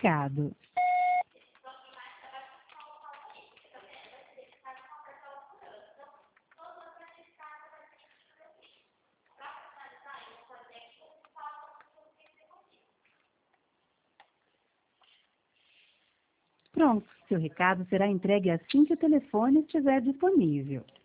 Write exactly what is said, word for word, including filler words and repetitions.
recado. Pronto, seu recado será entregue assim que o telefone estiver disponível.